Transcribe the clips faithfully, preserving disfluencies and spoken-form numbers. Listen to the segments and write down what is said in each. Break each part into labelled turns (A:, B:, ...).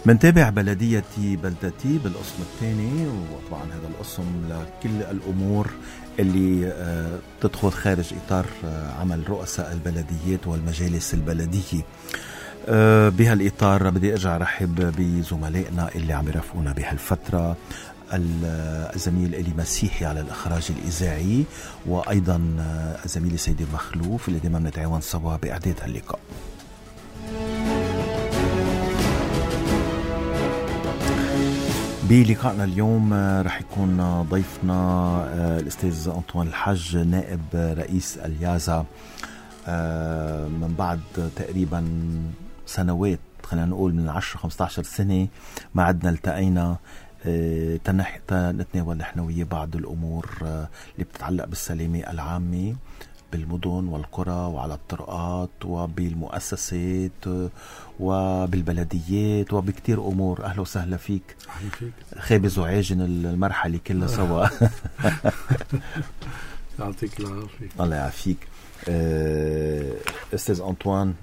A: منتابع بلديتي بلدتي بالقسم الثاني، وطبعا هذا القسم لكل الأمور اللي تدخل خارج إطار عمل رؤساء البلديات والمجالس البلدية. بهالإطار بدي أرجع رحب بزملائنا اللي عم يرافقونا بهالفترة، الزميل إلي مسيحي على الإخراج الإذاعي، وأيضا الزميل سيدي مخلوف اللي دائما نتعاون سوا بإعداد هاللقاء. بلقائنا اليوم رح يكون ضيفنا الأستاذ أنطوان الحج، نائب رئيس اليازا. من بعد تقريبا سنوات، خلينا نقول من عشرة خمسة عشر سنة ما عدنا التقينا تنتناول نحن وياه بعض الأمور اللي بتتعلق بالسلامة العامة بالمدن والقرى وعلى الطرقات وبالمؤسسات وبالبلديات وبكتير أمور. أهلا وسهلا فيك.
B: أهلا فيك.
A: خابز وعاجن المرحلة كلها سوا.
B: يعطيك العافية.
A: الله يعافيك. أستاذ أنطوان،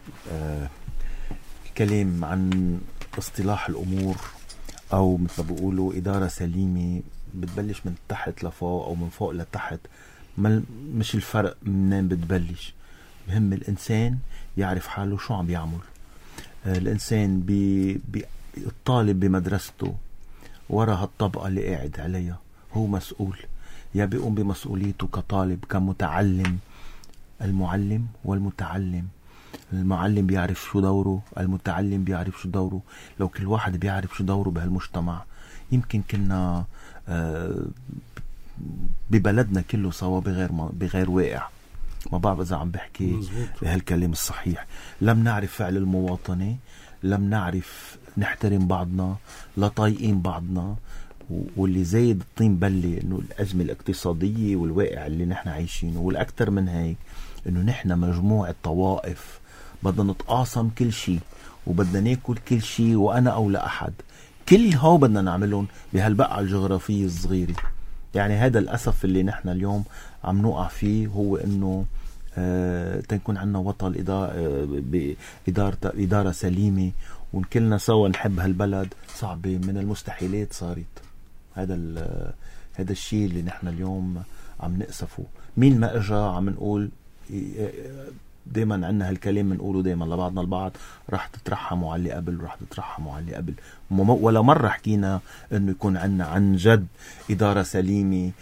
A: كلام عن اصطلاح الأمور أو مثل ما بيقولوا إدارة سليمة بتبلش من تحت لفوق أو من فوق لتحت. مش الفرق منين بتبلش، مهم الإنسان يعرف حاله شو عم يعمل. الإنسان بي بي الطالب بمدرسته ورا هالطبقة اللي قاعد عليها هو مسؤول، يا بيقوم بمسؤوليته كطالب كمتعلم. المعلم والمتعلم، المعلم بيعرف شو دوره، المتعلم بيعرف شو دوره. لو كل واحد بيعرف شو دوره بهالمجتمع يمكن كنا ببلدنا كله سوا بغير بغير واقع. ما بعرف إذا عم بحكي بهالكلام الصحيح. لم نعرف فعل المواطنة، لم نعرف نحترم بعضنا، لا طايقين بعضنا، واللي زايد الطين بلي إنه الأزمة الاقتصادية والواقع اللي نحن عايشينه. والأكثر من هيك إنه نحن مجموعة طوائف بدنا نتقاسم كل شيء وبدنا ناكل كل شيء وأنا أو لا أحد. كل هاو بدنا نعملهم بهالبقعة الجغرافية الصغيرة. يعني هذا الأسف اللي نحن اليوم عم نوقع فيه، هو إنه آه تنكون عنا وطن إدارة بإدارة إدارة سليمة ونكلنا سوا نحب هالبلد، صعبة من المستحيلات صارت. هذا هذا الشيء اللي نحن اليوم عم نأسفه. مين ما إجا عم نقول دايما عنا هالكلام منقوله دايما لبعضنا البعض، راح تترحموا على اللي قبل، راح تترحموا على اللي قبل. ولا مرة حكينا انه يكون عنا عن جد إدارة سليمة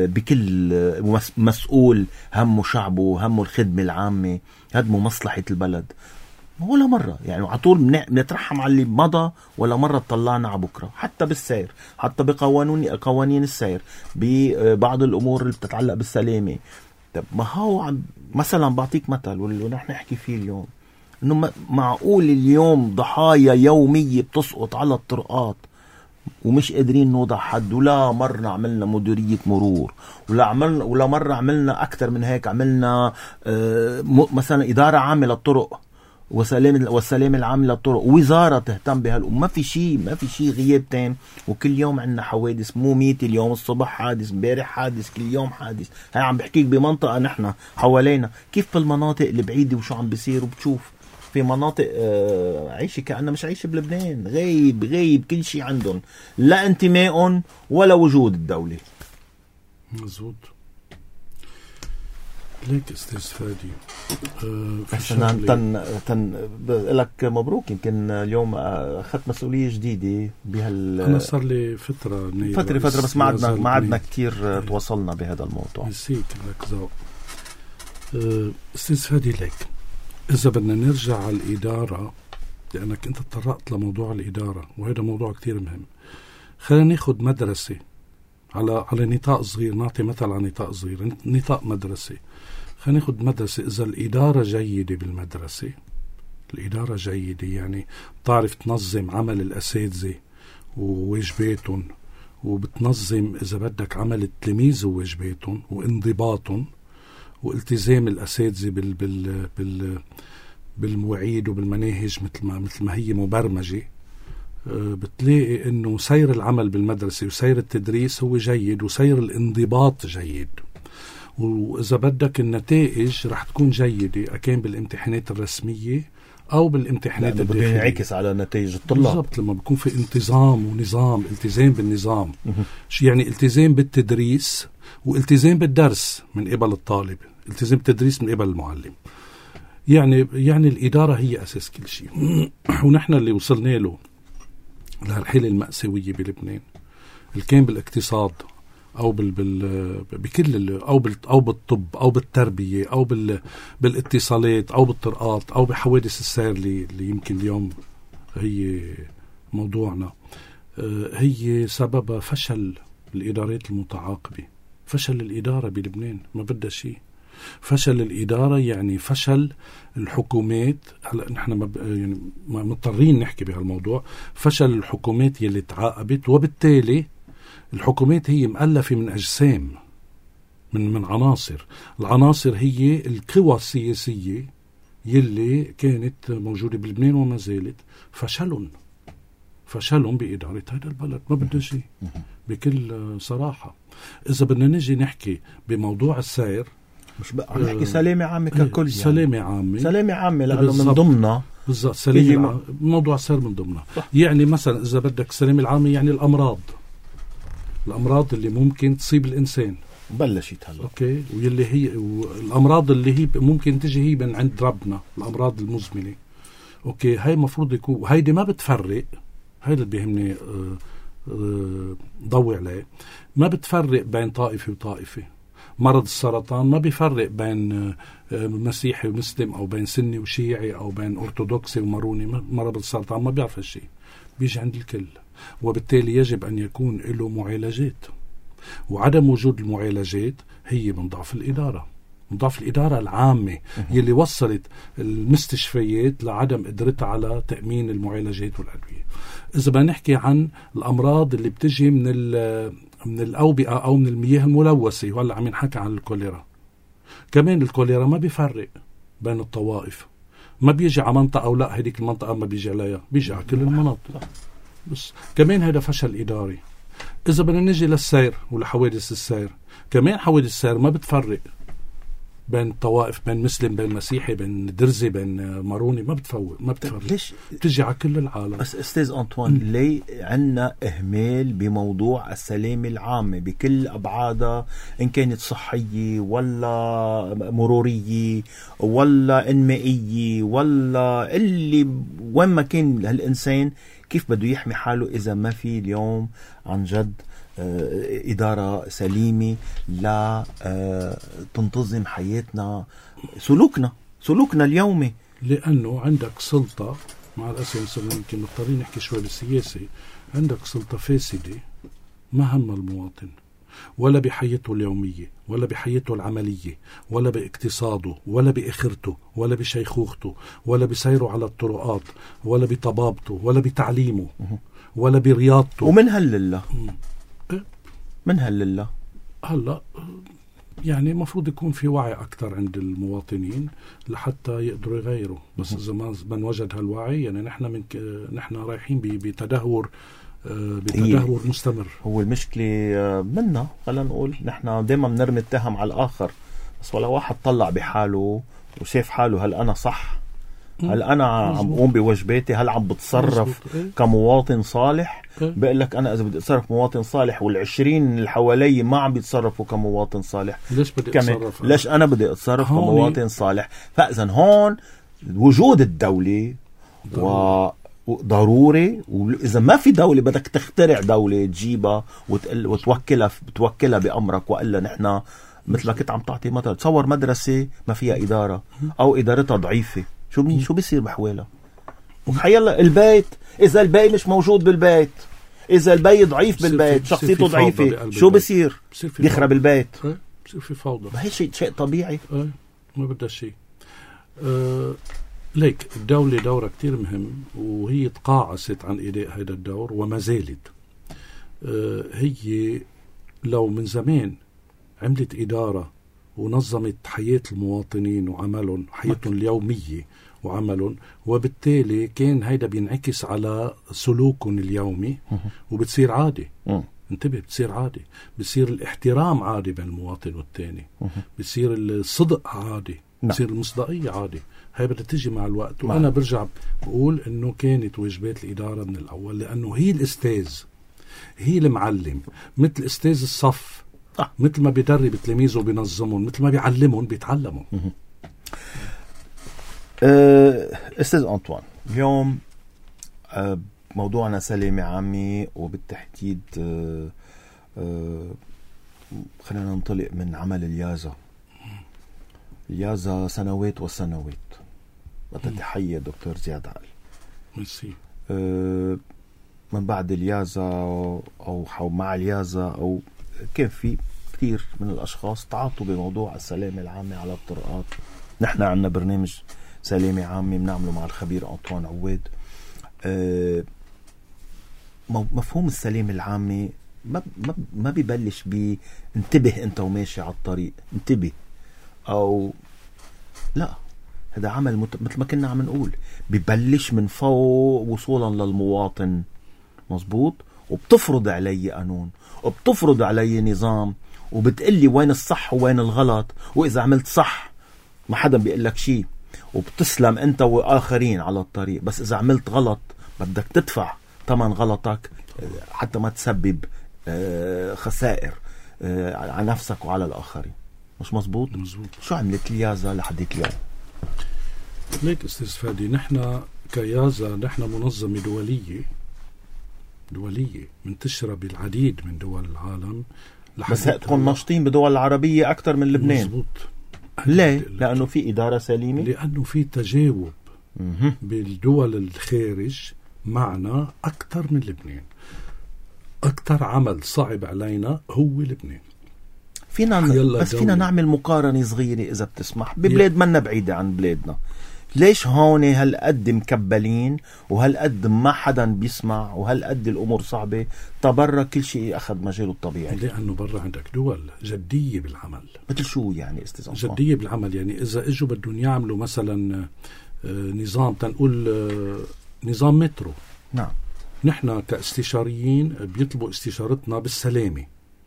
A: بكل مسؤول همه شعبه، همه الخدمة العامة، هدمه مصلحة البلد. ولا مرة يعني عطول بنترحم على اللي مضى، ولا مرة طلعنا على بكرة. حتى بالسير، حتى بقوانين قوانين السير، ببعض الأمور اللي بتتعلق بالسلامة. طب ما هو مثلا بعطيك مثل واللي نحن نحكي فيه اليوم، انه معقول اليوم ضحايا يومية بتسقط على الطرقات ومش قادرين نوضع حد. ولا مرة عملنا مديرية مرور، ولا عملنا ولا مرة عملنا أكتر من هيك، عملنا آه مثلا إدارة عامة للطرق وسلام والسلام العام للطرق، وزارة تهتم بهالأمور. ما في شيء، ما في شيء، غياب تام. وكل يوم عندنا حوادث، مو ميت اليوم الصبح حادث، امبارح حادث، كل يوم حادث. هاي عم بحكيك بمنطقة نحن حوالينا، كيف في المناطق البعيدة وشو عم بيصير. وبتشوف في مناطق آه عايشة كأنها مش عايشة بلبنان، غيب غيب كل شيء عندهم، لا انتماء ولا وجود الدولة.
B: مزبوط. ليك استاذ فادي،
A: أه تن تن لك مبروك. يمكن اليوم اخذت مسؤوليه جديده بهال.
B: انا صار لي فتره
A: فتره فتره بس ما عدنا ما عدنا كثير تواصلنا بهذا الموضوع.
B: نسيت لك ذوق. أه استاذ فادي، ليك اذا بدنا نرجع على الاداره، لانك انت تطرقت لموضوع الاداره وهذا موضوع كتير مهم. خلينا ناخذ مدرسه على على نطاق صغير، نعطي مثل على نطاق صغير، نطاق مدرسه. خلينا ناخذ مدرسة. إذا الإدارة جيدة بالمدرسة، الإدارة جيدة يعني تعرف تنظم عمل الأساتذة وواجباتهم، وبتنظم إذا بدك عمل التلاميذ وواجباتهم وانضباطهم، والتزام الأساتذة بال بال بال بالمواعيد وبالمناهج مثل ما مثل ما هي مبرمجة. بتلاقي إنه سير العمل بالمدرسة وسير التدريس هو جيد، وسير الانضباط جيد. وإذا بدك النتائج رح تكون جيدة، أكان بالامتحانات الرسمية أو بالامتحانات
A: الداخلية ينعكس على نتائج الطلاب.
B: بالضبط، لما بيكون في انتظام ونظام، التزام بالنظام، يعني التزام بالتدريس والتزام بالدرس من قبل الطالب، التزام بالتدريس من قبل المعلم. يعني يعني الإدارة هي أساس كل شيء. ونحن اللي وصلنا له لهالحالة المأساوية بلبنان، اللي كان بالاقتصاد أو بال بال بكل أو بال أو بالطب أو بالتربية أو بال بالاتصالات أو بالطرقات أو بحوادث السير اللي, اللي يمكن اليوم هي موضوعنا، هي سبب فشل الإدارات المتعاقبة. فشل الإدارة بلبنان ما بدها شيء. فشل الإدارة يعني فشل الحكومات. هلا نحن ما يعني ما مضطرين نحكي بهالموضوع. فشل الحكومات يلي تعاقبت، وبالتالي الحكومات هي مؤلفة من أجسام، من من عناصر. العناصر هي القوى السياسية يلي كانت موجودة بلبنان وما زالت. فشلهم فشلهم بإدارة هذا البلد، ما بدنا شيء بكل صراحة. إذا بدنا نجي نحكي بموضوع السير،
A: مش بقى عم نحكي سلامة عامة ككل، يعني
B: سلامة عامة
A: سلامة عامة لأنه من ضمنها
B: بالضبط سلامة م... موضوع السير من ضمنها. يعني مثلا إذا بدك السلامة العامة يعني الأمراض الأمراض اللي ممكن تصيب الإنسان
A: بلشت هلا،
B: أوكي، واللي هي الأمراض اللي هي ممكن تجي هي من عند ربنا، الأمراض المزمنة، أوكي. هاي مفروض يكون، هيدي ما بتفرق، هاي اللي بيهمني أه أه ضوي عليه، ما بتفرق بين طائفة وطائفة. مرض السرطان ما بيفرق بين مسيحي ومسلم أو بين سني وشيعي أو بين أرثوذكسي وماروني. مرض السرطان ما بيعرف هالشيء، بيجي عند الكل، وبالتالي يجب أن يكون له معالجات. وعدم وجود المعالجات هي من ضعف الإدارة، من ضعف الإدارة العامة يلي وصلت المستشفيات لعدم قدرتها على تأمين المعالجات والأدوية. إذا بدنا نحكي عن الأمراض اللي بتجي من من الأوبئة أو من المياه الملوثة، وهلا عم نحكي عن الكوليرا. كمان الكوليرا ما بيفرق بين الطوائف، ما بيجي على منطقة أو لا هذيك المنطقة ما بيجي عليها، بيجي على كل المناطق. بس كمان هذا فشل إداري. إذا بدنا نجي للسير ولحوادث السير، كمان حوادث السير ما بتفرق بين طوائف، بين مسلم بين مسيحي بين درزي بين ماروني، ما بتفوق ما بتفرق.
A: ليش
B: بتجي على كل العالم؟
A: بس أستاذ أنطوان، ليه عنا إهمال بموضوع السلامة العامة بكل أبعادها، إن كانت صحية ولا مرورية ولا إنمائية ولا اللي وين ما كان هالإنسان كيف بده يحمي حاله إذا ما في اليوم عن جد إدارة سليمة لا تنتظم حياتنا، سلوكنا سلوكنا اليومي.
B: لأنه عندك سلطة، مع الأسف يمكن نضطرين نحكي شوي بالسياسة، عندك سلطة فاسدة ما هم المواطن ولا بحياته اليومية ولا بحياته العملية ولا باقتصاده ولا بآخرته ولا بشيخوخته ولا بسيره على الطرقات ولا بطبابته ولا بتعليمه ولا برياضته.
A: ومن هلله من هلله
B: هلا يعني مفروض يكون في وعي أكثر عند المواطنين لحتى يقدروا يغيروا. بس إذا ما من وجد هالوعي، يعني نحن من ك... نحن رايحين بتدهور بتدهور مستمر.
A: هو المشكلة منا، خلينا نقول نحن دائما بنرمي التهم على الآخر، بس ولا واحد طلع بحاله وشاف حاله هل أنا صح، هل أنا عم بقوم بواجباتي، هل عم بتصرف كمواطن صالح. بقول لك أنا إذا بدي أتصرف مواطن صالح والعشرين اللي حوالي ما عم بيتصرفوا كمواطن صالح،
B: ليش بدي أتصرف؟
A: ليش أنا بدي أتصرف كمواطن صالح؟ فإذا هون وجود الدولة ضروري. وضروري. وإذا ما في دولة بدك تخترع دولة تجيبها وتوكلها بتوكلها بأمرك، وإلا نحن مثل ما كنت عم تعطي مثلا، تصور مدرسة ما فيها إدارة أو إدارتها ضعيفة، شو بي شو بيصير بحوالها؟ وحيلا البيت، إذا البي مش موجود بالبيت، إذا البي ضعيف بالبيت، شخصيته ضعيفة، شو بيصير؟ بيخرب البيت،
B: بصير في فوضى.
A: ما هي شيء شيء طبيعي.
B: أه ما بدها شيء. أه ليك الدولة دورها كتير مهم، وهي تقاعست عن إداء هذا الدور وما زالت. أه هي لو من زمان عملت إدارة ونظمت حياة المواطنين وعملهم، حياتهم اليومية وعملهم، وبالتالي كان هيدا بينعكس على سلوكهم اليومي، وبتصير عادي. انتبه، بتصير عادي، بتصير الاحترام عادي بين المواطن والتاني، بتصير الصدق عادي، تصير المصداقية عادي. هاي بدها تيجي مع الوقت. وأنا برجع بقول إنه كانت واجبات الإدارة من الأول، لأنه هي الأستاذ، هي المعلم، مثل أستاذ الصف، آه. مثل ما بيدرب تلاميذه وبينظمهم، مثل ما بيعلمهم بيتعلموا.
A: أستاذ أنطوان، اليوم موضوعنا سلامة عامة، وبالتحديد خلينا ننطلق من عمل اليازا. اليازا سنوات وسنوات، وتتحيى دكتور زياد عقل.
B: ميرسي.
A: من بعد اليازا أو مع اليازا أو كان في كثير من الأشخاص تعاطوا بموضوع السلامة العامة على الطرقات. نحن عندنا برنامج سلامة عامة بنعمله مع الخبير أنطوان عواد. مفهوم السلامة العامة ما ما بيبلش بانتبه أنت وماشي على الطريق، انتبه أو لا، هذا عمل مت... مثل ما كنا عم نقول ببلش من فوق وصولا للمواطن. مزبوط. وبتفرض علي قانون، وبتفرض علي نظام، وبتقلي وين الصح ووين الغلط، وإذا عملت صح ما حدا بيقول لك شيء، وبتسلم أنت وآخرين على الطريق. بس إذا عملت غلط بدك تدفع ثمن غلطك حتى ما تسبب خسائر على نفسك وعلى الآخرين. مش مزبوط؟
B: مزبوط.
A: شو عملت اليازا لحد اليوم؟
B: ليك أستاذ فادي، نحن كيازا نحن منظمة دولية دولية منتشرة بالعديد من دول العالم.
A: بس تكون ناشطين بدول العربية أكثر من لبنان.
B: مزبوط.
A: ليه؟ لأنه في إدارة سليمة،
B: لأنه في تجاوب بالدول الخارج معنا أكثر من لبنان. أكثر عمل صعب علينا هو لبنان.
A: فينا بس فينا نعمل مقارنة صغيرة إذا بتسمح ببلاد منا بعيدة عن بلادنا. ليش هون هالقد مكبلين وهالقد ما حدا بيسمع وهالقد الأمور صعبة؟ تبرا كل شيء أخذ مجاله الطبيعي.
B: لأنه برا عندك دول جدية بالعمل.
A: مثل شو يعني استاذ أنطوان؟
B: جدية بالعمل يعني إذا إجوا بدهم يعملوا مثلا نظام، تنقول نظام مترو.
A: نعم.
B: نحن كاستشاريين بيطلبوا استشارتنا بالسلامة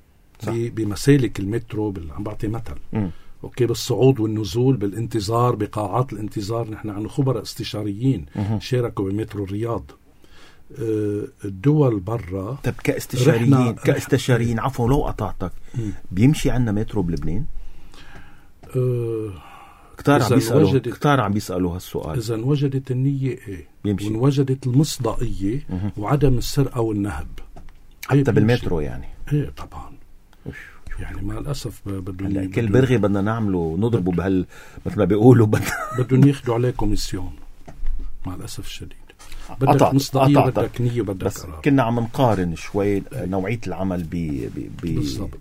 B: بمسالك المترو. عم بعطي مثل م. اوكي، بالصعود والنزول، بالانتظار، بقاعات الانتظار. نحن عن خبراء استشاريين م. شاركوا بمترو الرياض. أه الدول برا.
A: طب كاستشاريين كاستشاريين عفوا لو قطعتك، م. بيمشي عنا مترو بلبنان؟
B: أه
A: كتار عم بيسألوا كتار عم بيسألوا هالسؤال.
B: إذا وجدت النية إيه بيمشي، وإن وجدت المصداقية م. وعدم السرقة والنهب
A: حتى بالمترو يعني.
B: إيه طبعا. يعني مع الأسف بدون
A: كل برغي بدنا نعمله نضربه بهال مثل ما بيقولوا
B: بدهم ياخدوا عليه كوميسيون مع الأسف الشديد. بدك مصداقية، بدك نية، بدك
A: بس قرار. كنا عم نقارن شوي نوعية العمل ب ب
B: بالضبط.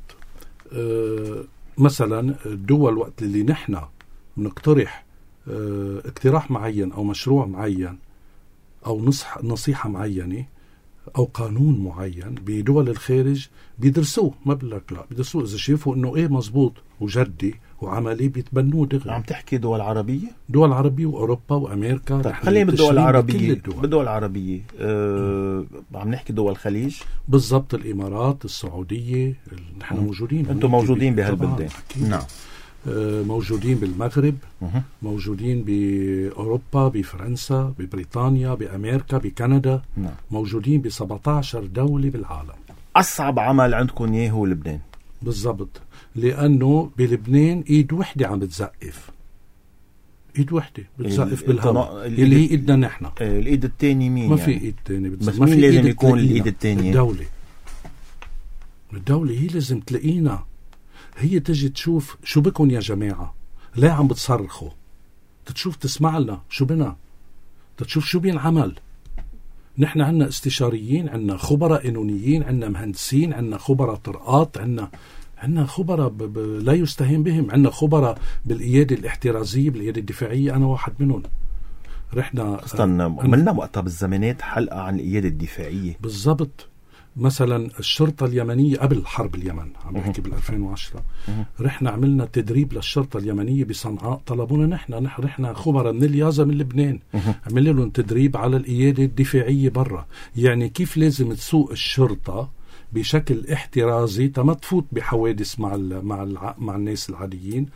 B: أه مثلا الدول وقت اللي نحن بنقترح أه اقتراح معين أو مشروع معين أو نصح نصيحة معينة أو قانون معين بدول الخارج بيدرسوه. ما بقولك لا، بيدرسوه. إذا شافوا إنه إيه مزبوط وجدي وعملي بيتبنوه دغري.
A: عم تحكي دول عربية؟
B: دول عربية وأوروبا وأمريكا.
A: طيب خلينا بالدول العربية. بالدول العربية أه عم نحكي دول الخليج
B: بالضبط. الإمارات، السعودية، نحن موجودين.
A: أنتم موجودين بهالبلدان. نعم.
B: موجودين بالمغرب، مه. موجودين بأوروبا، بفرنسا، ببريطانيا، بأمريكا، بكندا.
A: نعم.
B: موجودين ب سبعة عشر دولة بالعالم.
A: أصعب عمل عندكم إيه هو لبنان؟
B: بالضبط، لأنه بلبنان إيد وحدة عم بتزقف. إيد وحدة بتزقف بالهواء اللي هي إيدنا نحن.
A: الإيد التاني مين؟
B: ما
A: يعني؟
B: في إيد تاني.
A: بس مين لازم يكون الإيد التانية؟
B: الدولة. الدولة هي لازم تلاقينا، هي تجي تشوف شو بكن يا جماعة، ليه عم بتصرخوا، تشوف تسمع لنا شو بنا، تشوف شو بينعمل. نحن عنا استشاريين، عنا خبراء قانونيين، عنا مهندسين، عنا خبراء طرقات، عنا عنا خبراء ب... ب... لا يستهين بهم، عنا خبراء بالقيادة الاحترازية، بالقيادة الدفاعية. أنا واحد منهم. رحنا
A: استنى عملنا وقتها بالزمانات حلقة عن القيادة الدفاعية.
B: بالضبط. مثلا الشرطة اليمنية قبل حرب اليمن، عم بحكي بالألفين وعشرة، رحنا عملنا تدريب للشرطة اليمنية بصنعاء. طلبونا نحن نحن رحنا خبراء من اليازا من لبنان، عملنا لهم تدريب على القيادة الدفاعية برا. يعني كيف لازم تسوق الشرطة بشكل احترازي تما تفوت بحوادث مع ال مع ال مع الناس العاديين،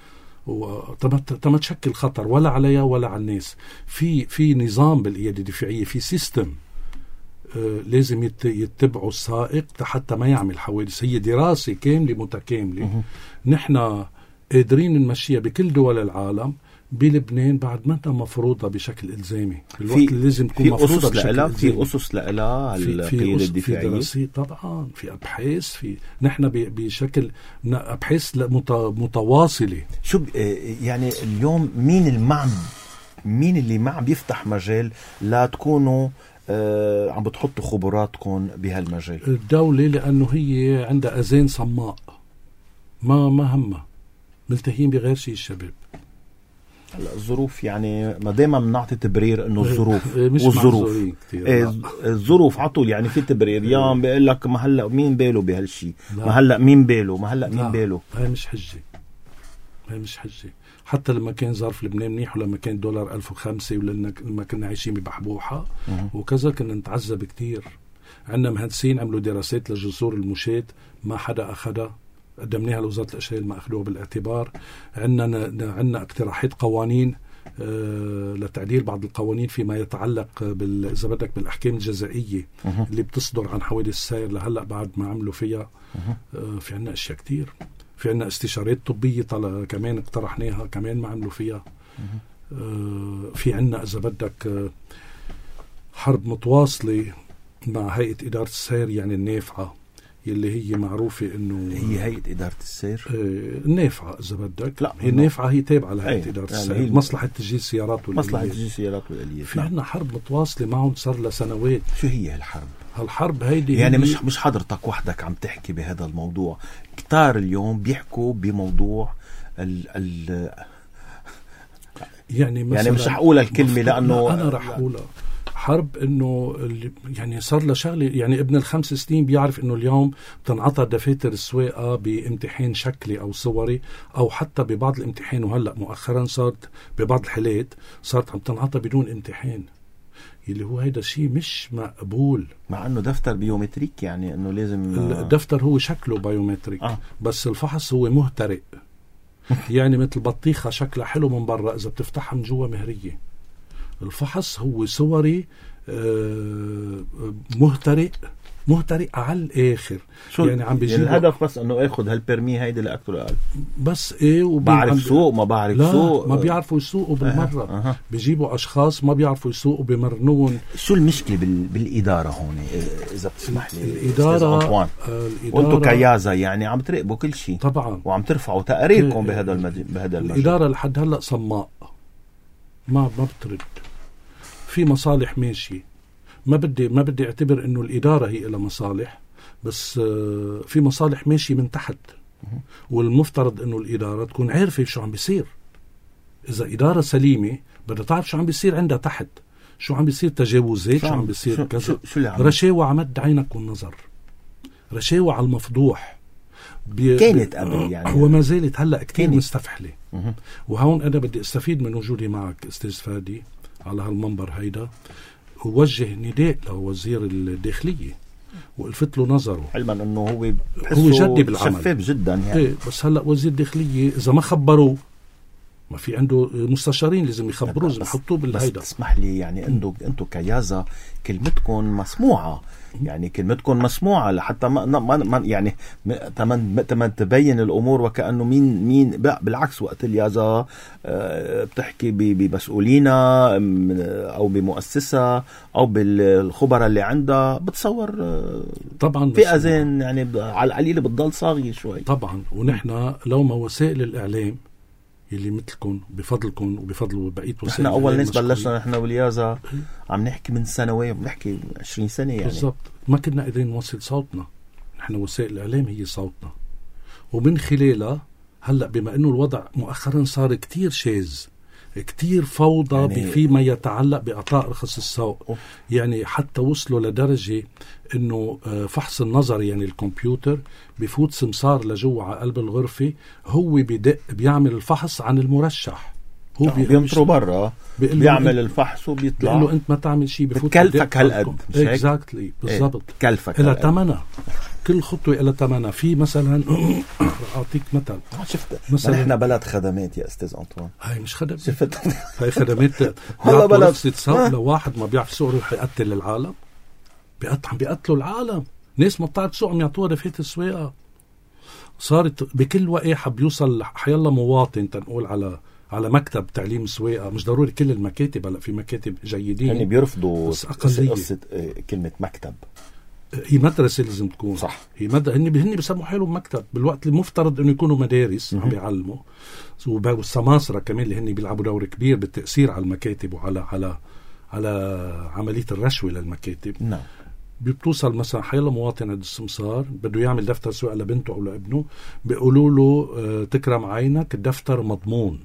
B: وتم تشكل خطر ولا عليها ولا على الناس. في في نظام بالقيادة الدفاعية، في سيستم آه لازم يت يتبعوا السائق حتى ما يعمل حوادث. هي دراسة كاملة متكاملة نحن قادرين نمشيها بكل دول العالم. بلبنان بعد ما مفروضة بشكل إلزامي، الوقت اللي لازم تكون مفروضة بشكل إلزامي.
A: في أسس لها القيادة الدفاعية،
B: في دراسات طبعا، في أبحاث، في نحن بشكل أبحاث متواصلة.
A: شو يعني اليوم مين المعنى مين اللي ما عم بيفتح مجال لا تكونوا آه عم بتحطوا خبراتكم بهالمجال؟
B: الدولة، لأنه هي عندها أذان صماء، ما ما همها ملتهين بغير شيء الشباب.
A: هلا الظروف يعني ما دائما بنعطي تبرير انه الظروف
B: والظروف
A: إيه الظروف عطول يعني في تبرير يوم بيقول لك ما هلا مين باله بهالشيء، ما هلا مين باله ما هلا مين باله.
B: هاي مش حجة، هاي مش حجة. حتى لما كان ظرف لبنان منيح، ولما كان دولار ألف وخمسة، ولما كنا عايشين ببحبوحة وكذا كنا نتعذب كتير. عندنا مهندسين عملوا دراسات لجسور المشاة ما حدا أخدها، قدمناها لوزارة الأشياء ما أخذوها بالاعتبار. عندنا عندنا اقتراحات قوانين آه لتعديل بعض القوانين فيما يتعلق بال إذا بدك بالأحكام الجزائية أه. اللي بتصدر عن حوادث السير لهلا بعد ما عملوا فيها. آه في عندنا أشياء كتير. في عندنا استشارات طبية طلع كمان اقترحناها كمان ما عملوا فيها. آه في عندنا إذا بدك آه حرب متواصلة مع هيئة إدارة السير يعني النافعة، اللي هي معروفة إنه
A: هي هيئة إدارة السير
B: آه النافعة إذا بدك.
A: لا
B: هي النافعة هي تابعة لهيئة إدارة
A: يعني
B: السير، مصلحة تسجيل السيارات والآليات.
A: مصلحة تسجيل السيارات والآليات.
B: في عندنا حرب متواصلة معهم صار لها سنوات.
A: شو هي هالحرب؟
B: هالحرب هيدي
A: يعني
B: هي
A: مش مش حضرتك وحدك عم تحكي بهذا الموضوع، كتار اليوم بيحكوا بموضوع ال ال
B: يعني
A: يعني مش رح أقول الكلمة لأنه
B: أنا رح أقولها. حرب انه يعني صار له شغله، يعني ابن الخمس سنين بيعرف انه اليوم تنعطى دفاتر السواقه بامتحان شكلي او صوري او حتى ببعض الامتحان، وهلا مؤخرا صارت ببعض الحالات صارت عم تنعطى بدون امتحان، اللي هو هيدا شيء مش مقبول.
A: مع انه دفتر بيومتريك، يعني انه لازم
B: الدفتر هو شكله بيومتريك آه. بس الفحص هو مهترئ يعني مثل بطيخه شكلها حلو من برا، اذا بتفتحها من جوا مهريه. الفحص هو صوري آه مهترئ مهترئ على الاخر.
A: يعني عم بيجيب يعني الهدف بس انه اخذ هالبرمي هيدي لاكثر اقل
B: بس ايه
A: بعرف سوق ما بعرف
B: لا
A: سوق
B: ما بيعرفوا يسوقوا بالمره. أه. أه. بيجيبوا اشخاص ما بيعرفوا يسوقوا بمرنون.
A: شو المشكله بال... بالاداره هون اذا بتسمح لي؟
B: الاداره
A: آه وانتم كيازا يعني عم تراقبوا كل شيء
B: طبعا
A: وعم ترفعوا تقاريركم إيه بهذا المد... بهذا المجال.
B: الاداره لحد هلا صماء، ما ما بترد. في مصالح ماشيه، ما بدي ما بدي اعتبر انه الاداره هي لها مصالح، بس في مصالح ماشي من تحت، والمفترض انه الاداره تكون عارفه شو عم بيصير. اذا اداره سليمه بدها تعرف شو عم بيصير عندها تحت، شو عم بيصير تجاوزات، شو عم بيصير كذا. شو شو رشاوى على مد عينك والنظر، رشاوى على المفضوح
A: بي... كانت قبل يعني
B: وما زالت هلا كثير مستفحله. وهون انا بدي استفيد من وجودي معك استاذ فادي على هالمنبر هيدا، ووجه نداء لوزير الداخلية والفت له نظره،
A: علما انه هو
B: هو جدي بالعمل
A: شفاف جدا يعني.
B: ايه بس هلا وزير الداخلية اذا ما خبروه، ما في عنده مستشارين لازم يخبروه، لازم يحطوه بالهيدا.
A: بس تسمح لي يعني انتو انتو كيازا كلمتكم مسموعة، يعني كلمتكم مسموعة لحتى ما, ما, ما يعني تمن تمن تبين الامور وكأنه مين مين بالعكس. وقت اليازا بتحكي بمسؤولينا او بمؤسسة او بالخبراء اللي عندها، بتصور
B: طبعا
A: في اذان يعني على القليل بتضل صاغية شوي
B: طبعا. ونحن لو ما وسائل الاعلام اللي مثلكم بفضلكم وبفضل بقية وسائل،
A: نحن أول ناس بلشنا نحن واليازا عم نحكي من سنوات، بنحكي عشرين سنة يعني
B: بالضبط. ما كنا قادرين نوصل صوتنا، نحن وسائل الإعلام هي صوتنا، ومن خلالها هلأ بما أنه الوضع مؤخرا صار كتير شاذ، كتير فوضى يعني فيما يتعلق بإعطاء رخص السوق. أوه. يعني حتى وصلوا لدرجة انه فحص النظر، يعني الكمبيوتر بفوت سمسار لجوا على قلب الغرفة، هو بدق بيعمل الفحص عن المرشح هو
A: بينطروا برا بيعمل الفحص وبيطلع
B: بيقول له انت ما تعمل شيء بفوت
A: بتكلفك هالقد
B: اكزاكتلي بالضبط
A: بتكلفك
B: إلى ثمنها كل خطوه إلى ثمنها. في مثلا اعطيك مثل
A: شفت مثلا نحن بلد خدمات يا استاذ انطوان.
B: هاي مش خدمات
A: شفت
B: هاي خدمات
A: هلا بلد
B: تتصور لو واحد ما بيعرف يسوق يروح يقتل العالم بيقطع بيقتلوا العالم. ناس ما بتعرف تسوق عم يعطوها رفيق السواقه. صارت بكل وقت حب يوصل حيلا مواطن تنقول على على مكتب تعليم سواقه. مش ضروري كل المكاتب، هلا في مكاتب جيدين
A: يعني بيرفضوا
B: قصة
A: كلمه مكتب.
B: هي مدرسه لازم تكون
A: صح.
B: هي مد... هن هن بيسموا حالهم مكتب بالوقت المفترض انه يكونوا مدارس عم بيعلموا. والسماسره كمان اللي هن بيلعبوا دور كبير بالتاثير على المكاتب وعلى على على عمليه الرشوه للمكاتب.
A: نعم.
B: بتوصل مثلا حيلا مواطن عند السمسار بده يعمل دفتر سواقه لبنته او لابنه، بيقولوا له اه تكرم عينك الدفتر مضمون.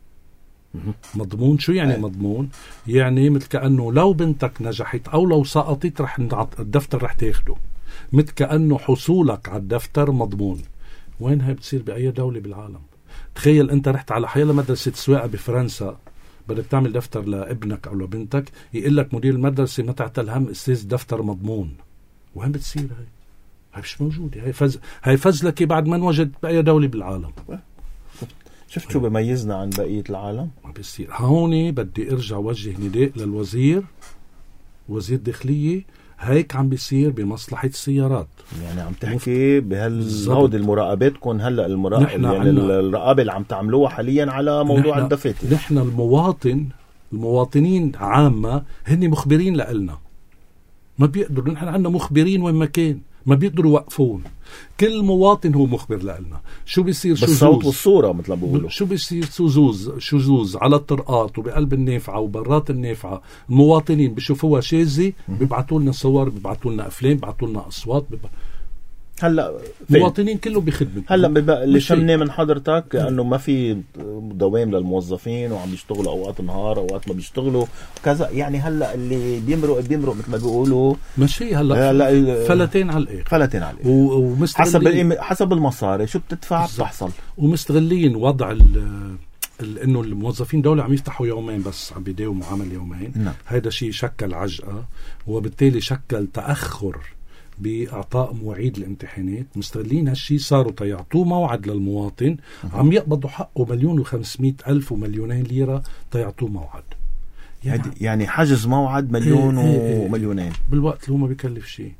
B: مضمون شو يعني؟ أي. مضمون يعني مثل كأنه لو بنتك نجحت أو لو سقطت رح الدفتر رح تاخده، مثل كأنه حصولك على الدفتر مضمون. وين هاي بتصير بأي دولة بالعالم؟ تخيل أنت رحت على حيلا مدرسة سواقة بفرنسا بدك تعمل دفتر لابنك أو لبنتك، يقول لك مدير المدرسة ما تعتل هم أستاذ دفتر مضمون. وين بتصير هاي؟ هاي مش موجودة. هاي فز هاي فزلكي بعد ما انوجد بأي دولة بالعالم.
A: شفت شو بميزنا عن بقية العالم؟
B: ما بيصير. هوني بدي ارجع وجه نداء للوزير وزير الداخلية. هيك عم بيصير بمصلحة السيارات.
A: يعني عم تحكي بهالهود المراقباتكم هلا المراقب يعني الرقابة اللي عم تعملوها حاليا على موضوع
B: نحن
A: الدفاتر.
B: نحن المواطن المواطنين عامة هن مخبرين لإلنا. ما بيقدروا، نحن عندنا مخبرين وين ما كان ما بيقدروا يوقفون. كل مواطن هو مخبر لنا. شو بيصير شذوذ
A: بالصوت والصورة مثل ما بيقولوا.
B: شو بيصير شذوذ شذوذ على الطرقات وبقلب النافعة وبرات النافعة، المواطنين بيشوفوها شاذة بيبعتوا لنا صور، بيبعتوا لنا أفلام، بيبعتوا لنا أصوات. بيبع...
A: هلا
B: المواطنين كله بخدمة.
A: هلا بيبقى اللي شمناه من حضرتك انه ما في دوام للموظفين وعم يشتغلوا اوقات نهار اوقات ما بيشتغلوا كذا. يعني هلا اللي بيمرق بيمرق مثل ما بيقولوا
B: ماشي. هلا, هلأ فلتين على الاخر
A: فلتين على الاخر
B: و...
A: حسب حسب المصاري شو بتدفع بتحصل.
B: ومستغلين وضع ال... انه الموظفين دولة عم يفتحوا يومين بس، عم بيداوموا عمل يومين.
A: نعم.
B: هذا شيء شكل عجقة وبالتالي شكل تأخر بإعطاء مواعيد الامتحانات. مستغلين هالشي صاروا تيعطوه موعد للمواطن عم يقبضوا حقه مليون وخمسمائة ألف ومليونين ليرة تيعطوه موعد.
A: يعني, يعني حجز موعد مليون ايه ايه ومليونين
B: بالوقت اللي هو ما بيكلف شيء.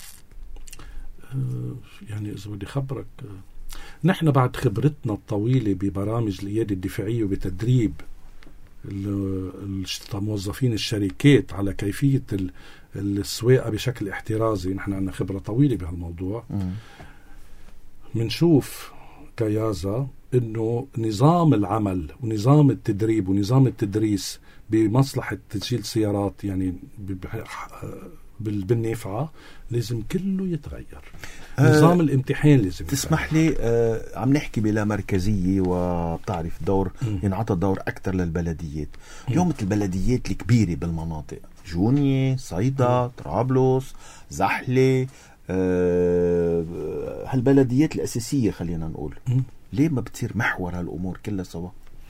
B: اه يعني إذا بدي خبرك، اه نحن بعد خبرتنا الطويلة ببرامج القيادة الدفاعية وبتدريب موظفين الشركات على كيفية السواقة بشكل احترازي، نحن عندنا خبرة طويلة بهالموضوع. منشوف كيازا انه نظام العمل ونظام التدريب ونظام التدريس بمصلحة تسجيل سيارات يعني بالنافعة لازم كله يتغير. أه نظام الامتحان لازم
A: تسمح يتغير. لي أه عم نحكي بلا مركزية وبتعرف دور ينعطى دور أكتر للبلديات. اليوم البلديات الكبيرة بالمناطق جونية، صيدا، طرابلس، زحلة، أه هالبلديات الأساسية خلينا نقول م. ليه ما بتصير محور هالأمور كلها سوا؟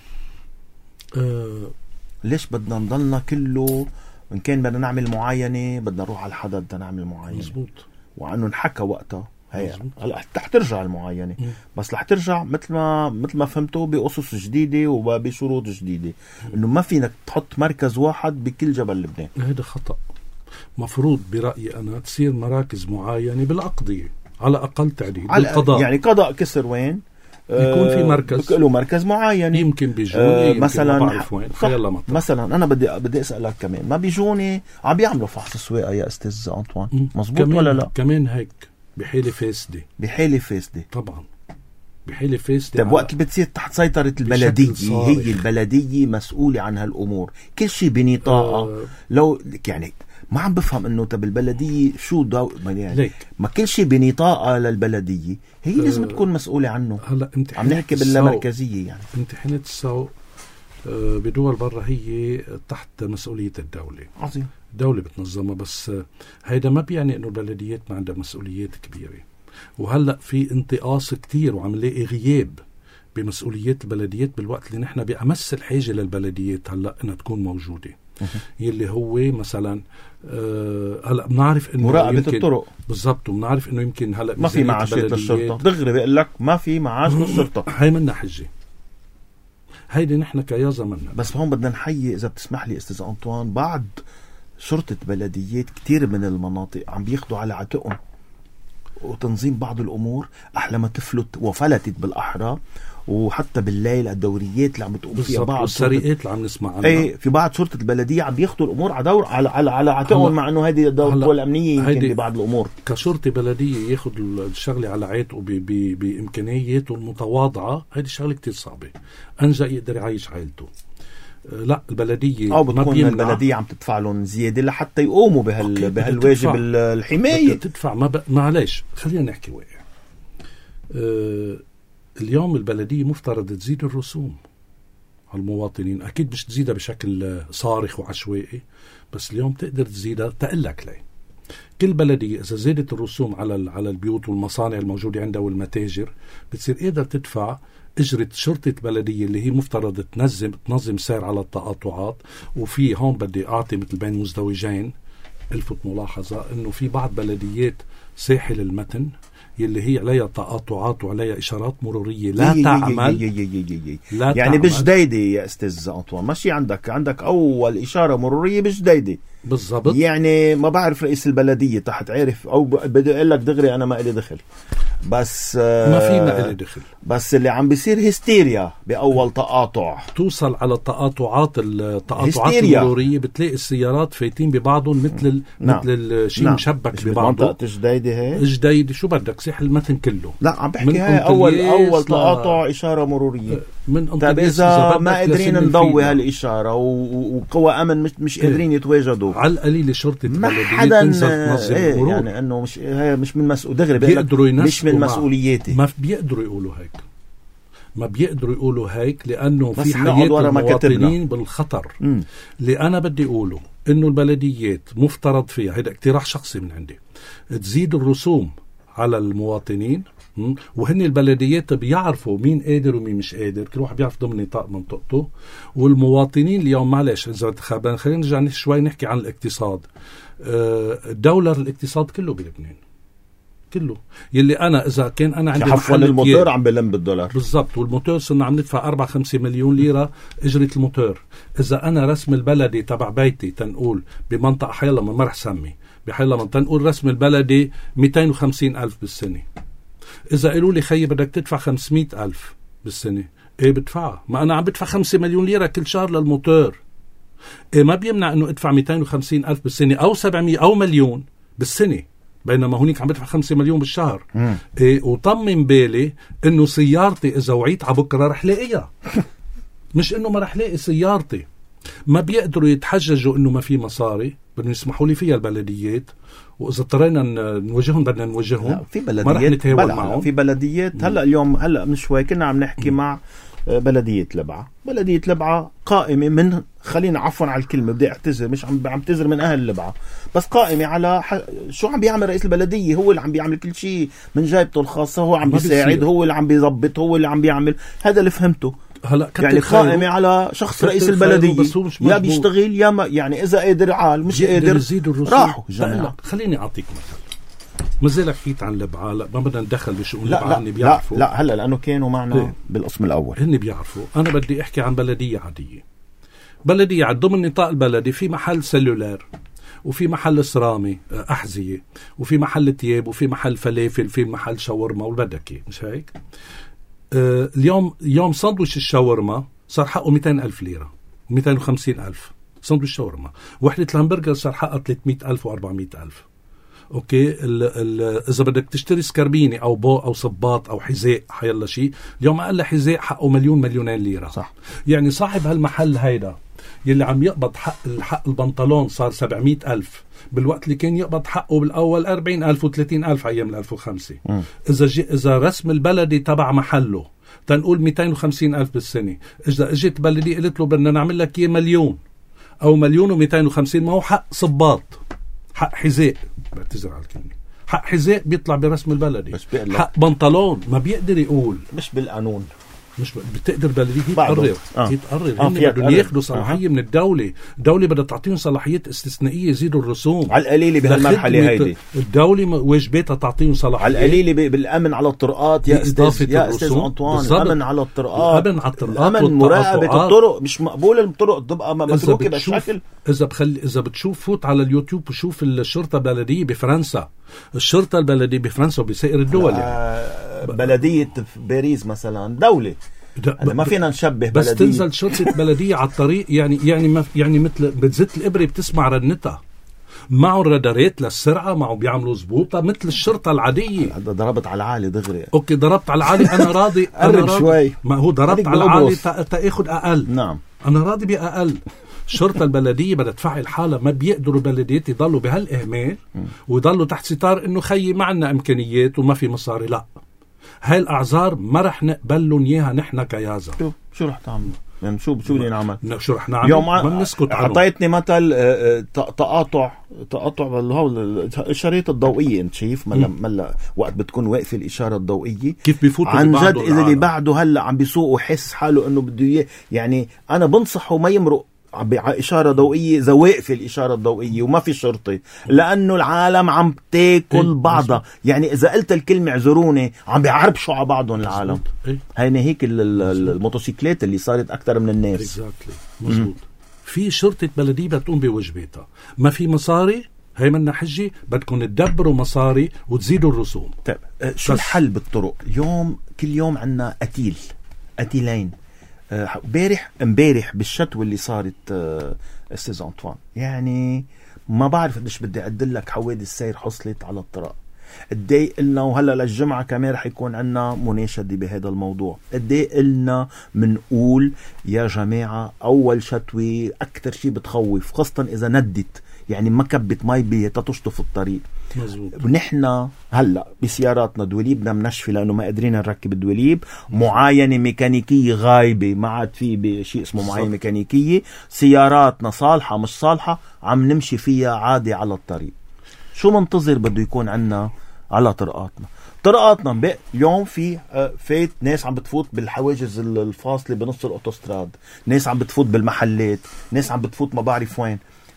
A: أه ليش بدنا نضلنا كله إن كان بدنا نعمل معاينة بدنا نروح على الحدث بدنا نعمل معاينة
B: مزبوط.
A: وعنه نحكى وقتها هي هلا رح ترجع المعاينة م. بس رح ترجع مثل ما مثل ما فهمتوا بقصص جديدة وبشروط جديدة، إنه ما فينك تحط مركز واحد بكل جبل لبنان.
B: هذا خطأ. مفروض برأيي أنا تصير مراكز معاينة بالأقضية على أقل تعديل بالقضاء.
A: يعني قضاء كسر وين
B: يكون في مركز
A: له مركز معين
B: يمكن بيجوني آه
A: مثلا
B: ما بعرف وين.
A: مثلا انا بدي بدي اسالك كمان ما بيجوني عم بيعملوا فحص سواقه يا استاذ انطوان مزبوط ولا لا؟
B: كمان هيك بحاله فاسده
A: بحاله فاسده طبعا
B: بحاله فاسده.
A: طيب وقت بتصير تحت سيطره البلديه هي البلديه مسؤوله عن هالامور كل شيء بنطاقه آه لو يعني ما عم بفهم انه طب البلديه شو دو يعني ليك. ما كل شيء بنطاقه للبلديه هي أه لازم تكون مسؤوله عنه.
B: هلا
A: عم نحكي باللامركزيه يعني
B: امتحانات السوق أه بدول برا هي تحت مسؤوليه الدوله.
A: عظيم.
B: الدوله بتنظمها بس أه هيدا ما بيعني انه البلديات ما عندها مسؤوليات كبيره. وهلا في انتقاص كتير وعم نلاقي غياب بمسؤوليات البلديات بالوقت اللي نحن بأمس الحاجة للبلديات هلأ إنها تكون موجودة، يلي هو مثلا آه هلا بنعرف انه
A: مراقبة الطرق
B: بالضبط، وبنعرف انه يمكن هلا
A: ما في معاشات للشرطة، دغري بيقول لك ما في معاش للشرطة.
B: هاي منا حجة، هيدي نحن كيازة منا.
A: بس هون بدنا نحيي اذا بتسمح لي استاذ أنطوان، بعد شرطة بلديات كتير من المناطق عم بياخدوا على عاتقهم وتنظيم بعض الامور احلى ما تفلت وفلتت بالاحرى، وحتى بالليل الدوريات اللي عم بتقوم فيها بعض
B: السرقات اللي عم نسمع عنها،
A: ايه في بعض شرطة البلدية عم بياخدوا الامور على دور على على على عاتقهم، مع انه هذه الدور الامنية يمكن ببعض الامور.
B: كشرطة بلدية ياخذ الشغله على عاتقه بامكانياته المتواضعة، هذه الشغله كتير صعبة. انجا يقدر يعيش عائلته. لا البلدية
A: او بتكون البلدية عم تدفع لهم زيادة لحتى يقوموا بهال بهالواجب الحماية.
B: تدفع ما ب... معلش خلينا نحكي واقع. أه... اليوم البلدية مفترض تزيد الرسوم على المواطنين، أكيد مش تزيدها بشكل صارخ وعشوائي، بس اليوم تقدر تزيدها تقلك لي. كل بلدية إذا زادت الرسوم على على البيوت والمصانع الموجودة عندها والمتاجر، بتصير قادر تدفع أجرة شرطة بلدية اللي هي مفترض تنظم تنظم سير على التقاطعات. وفي هون بدي أعطي مثل بين مزدوجين الفت ملاحظة إنه في بعض بلديات ساحل المتن يلي هي عليها تقاطعات وعليها إشارات مرورية لا يي تعمل
A: يي يي يي يي.
B: لا
A: يعني
B: تعمل.
A: بجديدة يا أستاذ أنطوان ماشي عندك عندك أول إشارة مرورية بجديدة
B: بالضبط.
A: يعني ما بعرف رئيس البلدية تحت عارف أو بدي أقول لك دغري أنا ما إلي دخل، بس
B: ما في ما إلي دخل،
A: بس اللي عم بيصير هستيريا بأول تقاطع.
B: توصل على التقاطعات التقاطعات المرورية بتلاقي السيارات فايتين ببعضهم مثل
A: نعم.
B: مثل الشيء نعم. مشبك ببعضه.
A: منطقة جديدة هي
B: جديدة شو بدك ساحل المتن كله.
A: لا عم بحكي هاي أول أول تقاطع إشارة مرورية.
B: من
A: طيب إذا ما قادرين نضوي هالإشارة وقوى أمن مش مش قادرين يتواجدوا
B: على القليل شرطة
A: بلدية تنزل تنظم
B: إيه
A: المرور. يعني إنه مش هي مش من مسؤول دغري بيقدروا مش من مسؤولياتي.
B: ما بيقدروا يقولوا هيك، ما بيقدروا يقولوا هيك لأنه في حياة المواطنين بالخطر. م. اللي أنا بدي أقوله إنه البلديات مفترض فيها، هيدا اقتراح شخصي من عندي، تزيد الرسوم على المواطنين. وهن البلديات بيعرفوا مين قادر ومين مش قادر، كل واحد بيعرف ضمن نطاق منطقته. والمواطنين اليوم معلش إذا خلينا نرجع شوي نحكي عن الاقتصاد. الدولار الاقتصاد كله بلبنان كله، يلي أنا إذا كان أنا عندي
A: محل الموتور عم بلم بالدولار
B: بالضبط، والموتور صرنا عم ندفع أربعة خمسة مليون ليرة إجرة الموتور. إذا أنا رسم البلدي تبع بيتي تنقول بمنطقة حيلا ما رح سمي بحيلا من تنقول رسم البلدي مئتين وخمسين ألف بالسنة، إذا قالوا لي خيي بدك تدفع خمسمئة ألف بالسنة، إيه بدفعها؟ ما أنا عم بدفع خمسة مليون ليرة كل شهر للموتور. إيه ما بيمنع إنه أدفع مئتين وخمسين ألف بالسنة أو سبعمئة أو مليون بالسنة، بينما هونيك عم بدفع خمسة مليون بالشهر. إيه وطمن بالي إنه سيارتي إذا وعيت على بكرة رح لاقيها مش إنه ما رح لاقي سيارتي. ما بيقدروا يتحججوا إنه ما في مصاري، بدهم يسمحوا لي فيها البلديات، وإذا اضطرينا نواجههم بدنا نواجههم.
A: في بلديات معهم. في بلديات هلا اليوم هلا من شوي كنا عم نحكي م. مع بلدية لبعة. بلدية لبعة قائمة من خلينا عفوا على الكلمة بدي اعتذر مش عم عم تزر من أهل لبعة، بس قائمة على ح... شو عم بيعمل رئيس البلدية؟ هو اللي عم بيعمل كل شيء من جايبته الخاصة، هو عم بيساعد، هو اللي عم بيضبط، هو اللي عم بيعمل. هذا اللي فهمته.
B: هلا
A: يعني قائمة على شخص رئيس البلدية يا بيشتغل يا ما يعني إذا قادر عال مش قادر راحوا جماعة.
B: خليني أعطيك مثال. ما زال حكيت عن لبعة، لا ما بدنا ندخل بشؤون لبعة.
A: لا
B: هن بيعرفوا.
A: لا, لا هلا لأنه كانوا معنا إيه؟ بالقسم الأول
B: هن بيعرفوا. أنا بدي أحكي عن بلدية عادية. بلدية عاد ضمن النطاق البلدي في محل سلولار، وفي محل صرامي أحذية، وفي محل تياب، وفي محل فلافل، في محل شاورما والبدكي، مش هيك؟ آه اليوم يوم سندويش الشاورما صار حقه مئتين ألف ليرة، مئتين وخمسين ألف سندويش شاورما. وحدة الهمبرجر صار حقها ثلاثمئة ألف وأربعمئة ألف. اوكي ال ال اذا بدك تشتري سكربيني او بو او صباط او حذاء حيلا شيء، اليوم اقل حذاء حقه مليون مليونين ليره.
A: صح.
B: يعني صاحب هالمحل هيدا يلي عم يقبض حق الحق البنطلون صار سبعمئة ألف، بالوقت اللي كان يقبض حقه بالاول أربعين ألف وثلاثين ألف ايام ألفين وخمسة. م. اذا اذا رسم البلدي تبع محله تنقول مئتين وخمسين ألف بالسنه، اذا اجت بلدي قلت له بدنا نعمل لك اياه مليون او مليون ومئتين وخمسين، ما هو حق صباط، حق حذاء، بعتذر على الكلمة، حق حذاء بيطلع برسم البلدي، حق بنطلون ما بيقدر يقول
A: مش بالقانون.
B: مش بتقدر بلديه هي
A: بعضه.
B: تقرر
A: آه.
B: هي تقرر
A: آه
B: هم
A: فيها
B: بدهم
A: تقرر.
B: ياخذوا صلاحيه
A: آه.
B: من الدوله. الدوله بدها تعطيهم صلاحيات استثنائيه يزيدوا الرسوم
A: على القليله بهالمرحله
B: لخدمة
A: هيدي.
B: الدوله م- واجباتها تعطيهم صلاحيات
A: على القليله ب- بالامن على الطرقات يا
B: بإضافة
A: استاذ يا استاذ
B: الرسوم.
A: انطوان.
B: بالضبط.
A: الامن على الطرقات،
B: الامن على الطرقات
A: الامن مراقبه
B: والتقاطعات.
A: الطرق. مش مقبول الطرق تبقى م-
B: إذا
A: متروكه
B: بتشوف
A: بهالشكل.
B: إذا بخلي إذا بتشوف فوت على اليوتيوب وشوف الشرطة البلدية بفرنسا، الشرطة البلدية بفرنسا وبسائر الدول يعني.
A: آه بلديه باريس مثلا دوله،
B: ده
A: هذا ما فينا نشبه
B: بس
A: بلديه.
B: تنزل شرطة بلدية على الطريق يعني يعني ما يعني مثل بتزت الإبرة بتسمع رنتها، معه الرادارات للسرعة، معه بيعملوا زبوطة مثل الشرطة العادية.
A: ضربت على العالي دغري.
B: اوكي ضربت على العالي انا راضي انا
A: قرب
B: راضي
A: شوي.
B: ما هو ضربت
A: خليك
B: على العالي
A: بقبرص.
B: تا- تاخذ اقل.
A: نعم
B: انا راضي باقل. الشرطة البلدية بدها تفعل حالها، ما بيقدروا البلديات يضلوا بهالاهمال ويضلوا تحت ستار انه خيي ما عندنا امكانيات وما في مصاري. لا، هاي الاعذار ما رح نقبل لهم اياها نحن كيازا.
A: شو شو رح تعملوا يعني؟ شو شو بدنا نعمل؟
B: ن- شو رح نعمل؟
A: يوم
B: ما بنسكت عنه.
A: اعطيتني مثل آه، آه، ت- تقاطع تقاطع هو الاشارات الضوئيه. انت شايف ملا ملا وقت بتكون واقفه الاشاره الضوئيه
B: كيف بيفوتوا
A: عن
B: ببعض
A: جد اذا اللي
B: العالم.
A: بعده هلا عم بيسوق وحس حاله انه بده اياه. يعني انا بنصحه ما يمرق على إشارة ضوئية إذا واقفة الإشارة الضوئية وما في شرطي، لأنه العالم عم تاكل بعضها. يعني إذا قلت الكلمة اعذروني عم بيعربشوا على بعضهم العالم. هيني هيك ال- ال- الموتوسيكلات اللي صارت أكثر من الناس.
B: اكزاكتلي مزبوط. في شرطة بلدية بتقوم بواجباتها، ما في مصاري هي منا حجة، بدكم تدبروا مصاري وتزيدوا الرسوم.
A: طيب آه، شو
B: بس.
A: الحل بالطرق؟ اليوم كل يوم عنا قتيل قتيلين. امبارح آه امبارح بالشتوى اللي صارت آه استاذ انطوان، يعني ما بعرف قديش بدي اعدل لك حوادث سير حصلت على الطرق. قدي قلنا وهلا للجمعه كمان رح يكون عنا مناشده بهذا الموضوع. قدي قلنا منقول يا جماعه اول شتوى اكثر شيء بتخوف، خاصه اذا ندت يعني ما كبت مي بيها تشطف الطريق.
B: مزبوط.
A: ونحن هلا بسياراتنا دواليبنا منشفه لانه ما قادرين نركب الدواليب، معاينه ميكانيكيه غايبه، ما عاد في شيء اسمه معاينه ميكانيكيه. سياراتنا صالحه مش صالحه عم نمشي فيها عادي على الطريق. شو منتظر بده يكون عنا على طرقاتنا؟ طرقاتنا اليوم في فات ناس عم بتفوت بالحواجز الفاصله بنص الاوتوستراد، ناس عم بتفوت بالمحلات، ناس عم بتفوت ما بعرف وين.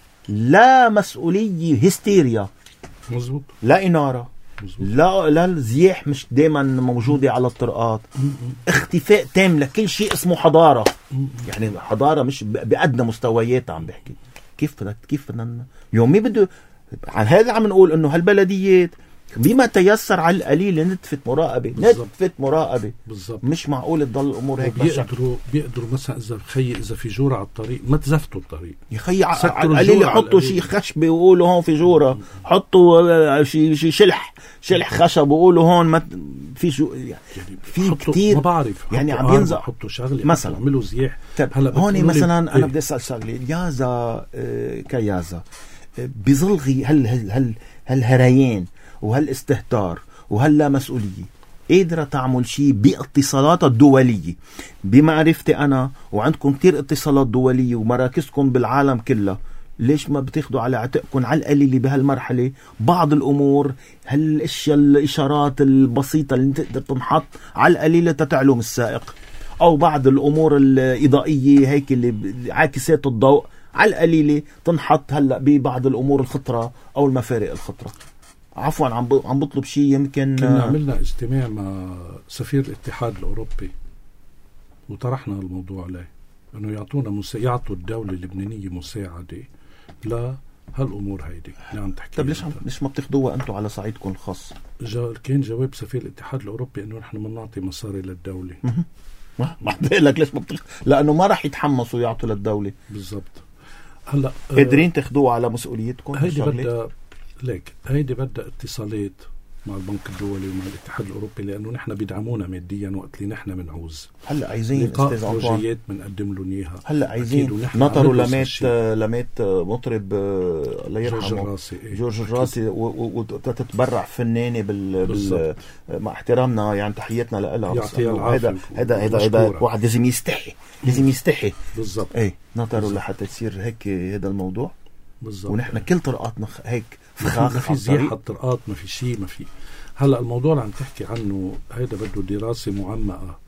A: لا مسؤوليه، هستيريا،
B: مزبوط.
A: لا إنارة،
B: مزبوط.
A: لا لا الزياح مش دايما موجودة على الطرقات. اختفاء تام لكل شيء اسمه حضارة. يعني حضارة مش بأدنى مستويات. عم بحكي كيف بدك كيف بدنا يوم مي بده على هذا عم نقول انه هالبلديات بما تيسر على القليل نتفت مراقبة
B: بالزبط.
A: نتفت مراقبة
B: بالضبط.
A: مش معقول تضل الأمور هيك.
B: بيقدروا بيقدروا مثلا إذا خي إذا في جورة على الطريق ما تزفتوا الطريق
A: يا خي على
B: سكروا
A: القليل
B: الجورة على
A: حطوا
B: القليل.
A: شيء خشب وقولوا هون في جورة، حطوا شيء شيء شلح شلح خشب وقولوا هون ما في شو يعني في
B: حطوا-
A: كتير
B: ما بعرف
A: يعني
B: حطوا
A: عم ينزل.
B: آربع، حطوا شغله
A: مثلاً.
B: عملوا زياح.
A: طيب
B: هلا
A: هون
B: بتقولوا لي-
A: مثلا انا
B: إيه؟
A: بدي اسال شغله. يازا آه، كيازا آه، بظل هل هل هل هالهريان وهالاستهتار وهاللا مسؤوليه قادرة تعمل شيء باتصالاتها الدولية؟ بمعرفتي أنا وعندكم كتير اتصالات دولية ومراكزكم بالعالم كله، ليش ما بتاخدوا على عاتقكم على القليل بهالمرحلة بعض الأمور، هالاشياء الإشارات البسيطة اللي تقدر تنحط على القليل تتعلم السائق، أو بعض الأمور الإضائية هيك اللي عاكسات الضوء على القليلة تنحط هلأ ببعض الأمور الخطرة أو المفارق الخطرة. عفوا عم عم بطلب شيء يمكن.
B: كنا عملنا اجتماع مع سفير الاتحاد الأوروبي وطرحنا الموضوع عليه انه يعطونا مسا... يعطوا الدولة اللبنانية مساعدة لا هالامور هيدي اللي عم تحكي.
A: طيب ليش ليش ما بتاخدوها انتم على صعيدكم الخاص؟
B: جا... كان جواب سفير الاتحاد الأوروبي انه نحن ما نعطي مصاري للدولة.
A: ما بقول لك ليش ما بتاخد، لانه ما راح يتحمسوا يعطوا للدولة.
B: بالضبط. هلا
A: قادرين تاخدوها على مسؤوليتكم
B: هيدي
A: هالشغلة؟
B: بدها ليك هيدي بدها اتصالات مع البنك الدولي ومع الاتحاد الأوروبي لأنه نحن بيدعمونا ماديا وقت اللي نحن بنعوز.
A: هلا عايزين
B: لقاء
A: استاذ أنطوان،
B: بروجيات بنقدم لهم اياها.
A: هلا عايزين نطروا لمات لمات مطرب الله يرحمه
B: جورج الراسي. إيه.
A: جورج الراسي وتتبرع فنانة بال, بال... مع احترامنا يعني تحياتنا لها.
B: يعطيها العافية.
A: هذا هذا هذا هذا واحد لازم يستحي لازم يستحي
B: بالضبط.
A: ايه نطروا لحتى يصير هيك هذا الموضوع
B: بالضبط.
A: ونحن كل طرقاتنا هيك
B: ما في زياحة الطرقات، ما في شيء، ما في. هلا الموضوع اللي عم تحكي عنه هيدا بده دراسة معمقة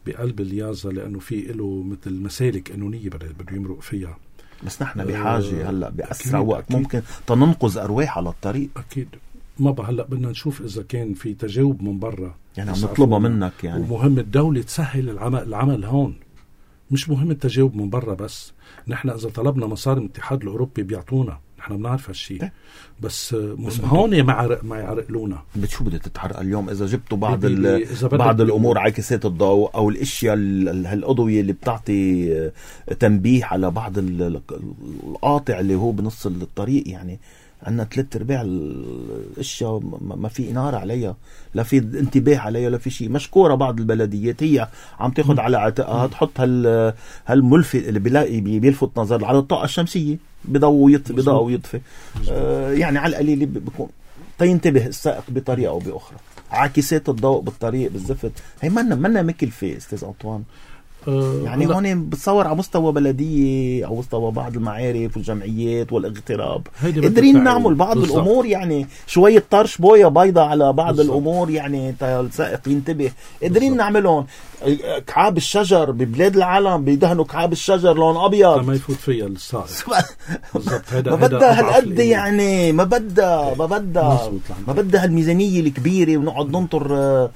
B: بقلب اليازا، لأنه في له مثل مسالك قانونية بده يمرق فيها.
A: بس نحن بحاجة هلأ بأسرع
B: أكيد
A: وقت
B: أكيد.
A: ممكن تننقذ أرواح على الطريق.
B: أكيد ما بقى هلأ بدنا نشوف إذا كان في تجاوب من برا،
A: يعني عم نطلبها منك يعني.
B: ومهم الدولة تسهل العمل, العمل هون، مش مهم التجاوب من برا بس. نحن إذا طلبنا مصاري من الاتحاد الأوروبي بيعطونا، نحن بنعرف هالشيء، بس, بس هون ما عرق ما يعرقلونا.
A: بتشو بدها تتحرق اليوم إذا جبتوا بعض
B: بعض
A: الأمور عاكسات الضوء أو الأشياء الأضوية اللي بتعطي تنبيه على بعض القاطع اللي هو بنص الطريق. يعني عندنا ثلاث ارباع الاشياء ما في اناره عليها، لا في انتباه عليها، لا في شيء. مشكوره بعض البلديات هي عم تاخذ على عاتقها تحط هال هالملفت اللي بيلاقي بيلفت نظر على الطاقه الشمسيه، بضوء يطفي بضوء ويطفي. آه يعني على القليل بيكون تينتبه السائق بطريقه او باخرى. عاكسات الضوء بالطريق بالزفت هي منا منا مكلفه استاذ أنطوان. يعني لا. هون بتصور على مستوى بلدية أو مستوى بعض المعارف والجمعيات والاغتراب قادرين نعمل بعض بالزبط. الأمور، يعني شوية طرش بويا بيضة على بعض بالزبط. الأمور يعني السائق ينتبه، قادرين نعملهم. كعاب الشجر ببلاد العالم بيدهنوا كعاب الشجر لون أبيض
B: ما يفوت فيها السائق.
A: ما بدها هالقد يعني، ما بدها ما بدها ما بدها هالميزانية الكبيرة ونقعد ننطر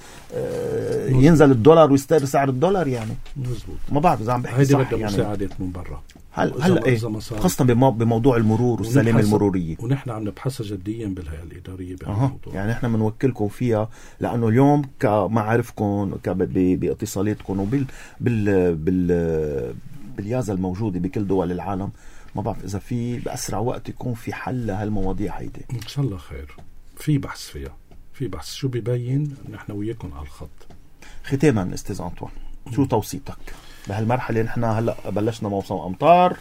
A: ينزل الدولار ويستير سعر الدولار يعني.
B: مزبوط.
A: ما بعرف إذا عم بحكي
B: هيدي
A: صح
B: بدها
A: يعني.
B: مساعدات من برا.
A: هلا هلا ايه خاصة بموضوع المرور والسلامة المرورية،
B: ونحن عم نبحثها جديا بالهيئة الإدارية
A: بهالموضوع. يعني نحن بنوكلكم فيها، لأنه اليوم كمعارفكم باتصالاتكم وبال بال بال باليازة الموجودة بكل دول العالم، ما بعرف إذا في بأسرع وقت يكون في حل لهالمواضيع هيدي.
B: إن شاء الله خير. في بحث فيها، في بحث شو بيبين نحن وياكم على الخط.
A: ختاما استاذ أنطوان، شو توصيتك بهالمرحلة؟ نحن هلأ بلشنا موسم أمطار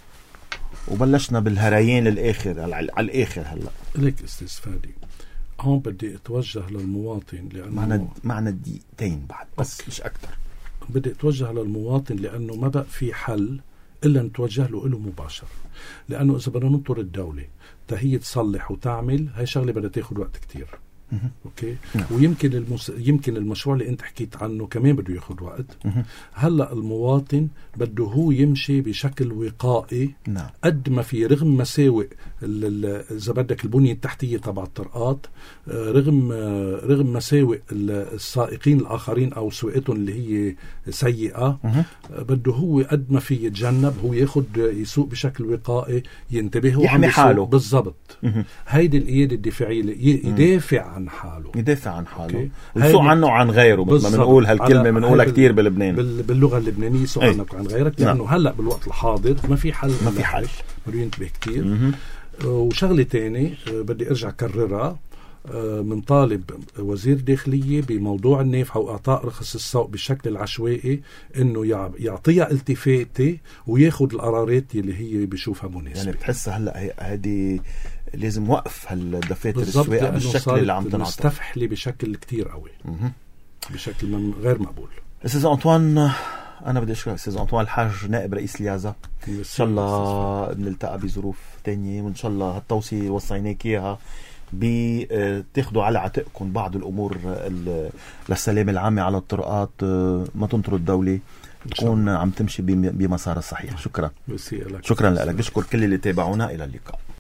A: وبلشنا بالهريان للآخر على الآخر. هلأ
B: ليك استاذ فادي، هون بدي اتوجه للمواطن لأنه
A: معنا معنا دقيقتين بعد بس أوكي. مش أكتر.
B: بدي اتوجه للمواطن لأنه ما بقى في حل إلا نتوجه له إله مباشر، لأنه إذا بدنا ننطر الدولة تهي تصلح وتعمل هاي شغلة بدها تاخد وقت كتير. اوكي نعم. ويمكن المس... يمكن المشروع اللي انت حكيت عنه كمان بده ياخذ وقت. مه. هلا المواطن بده هو يمشي بشكل وقائي نعم. قد ما في، رغم مساوئ اذا بدك البنيه التحتيه تبع الطرقات، رغم رغم مساوئ السائقين الاخرين او سواقتهم اللي هي سيئه، مه. بده هو قد ما في يتجنب، هو ياخذ يسوق بشكل وقائي، ينتبه
A: يحمي حاله
B: بالضبط. هيدي القياده الدفاعيه اللي يدافع عن حاله،
A: يدافع عن حاله، يسوق عنه وعن غيره. مثل ما بنقول هالكلمة بنقولها كتير بلبنان
B: باللغة اللبنانية، يسوق عنك وعن غيرك، لأنه نعم. هلأ بالوقت الحاضر ما في حل،
A: ما في حل،
B: بده ينتبه كتير. م- وشغلة تاني بدي أرجع كررها، من طالب وزير داخلية بموضوع النافحة وإعطاء رخص السوق بالشكل العشوائي إنه يعطيها التفاتة وياخد القرارات اللي هي بيشوفها مناسبة.
A: يعني بتحس هلأ هذه لازم وقف هالدفاتر السواقة بالشكل اللي عم تنعطى،
B: مستفحلة بشكل كتير قوي، م- بشكل من غير مقبول.
A: أستاذ أنطوان، أنا بدي أشكرك أستاذ أنطوان الحاج نائب رئيس اليازا. إن شاء الله بنلتقى بظروف تانية، وإن شاء الله هالتوصية وصيناك إياها بتاخدوا على عاتقكم بعض الأمور للسلامة العامة على الطرقات، ما تنطروا الدولة، تكون عم تمشي بمسار الصحيح. شكرا. شكرا لك. بشكر كل اللي تابعونا. إلى اللقاء.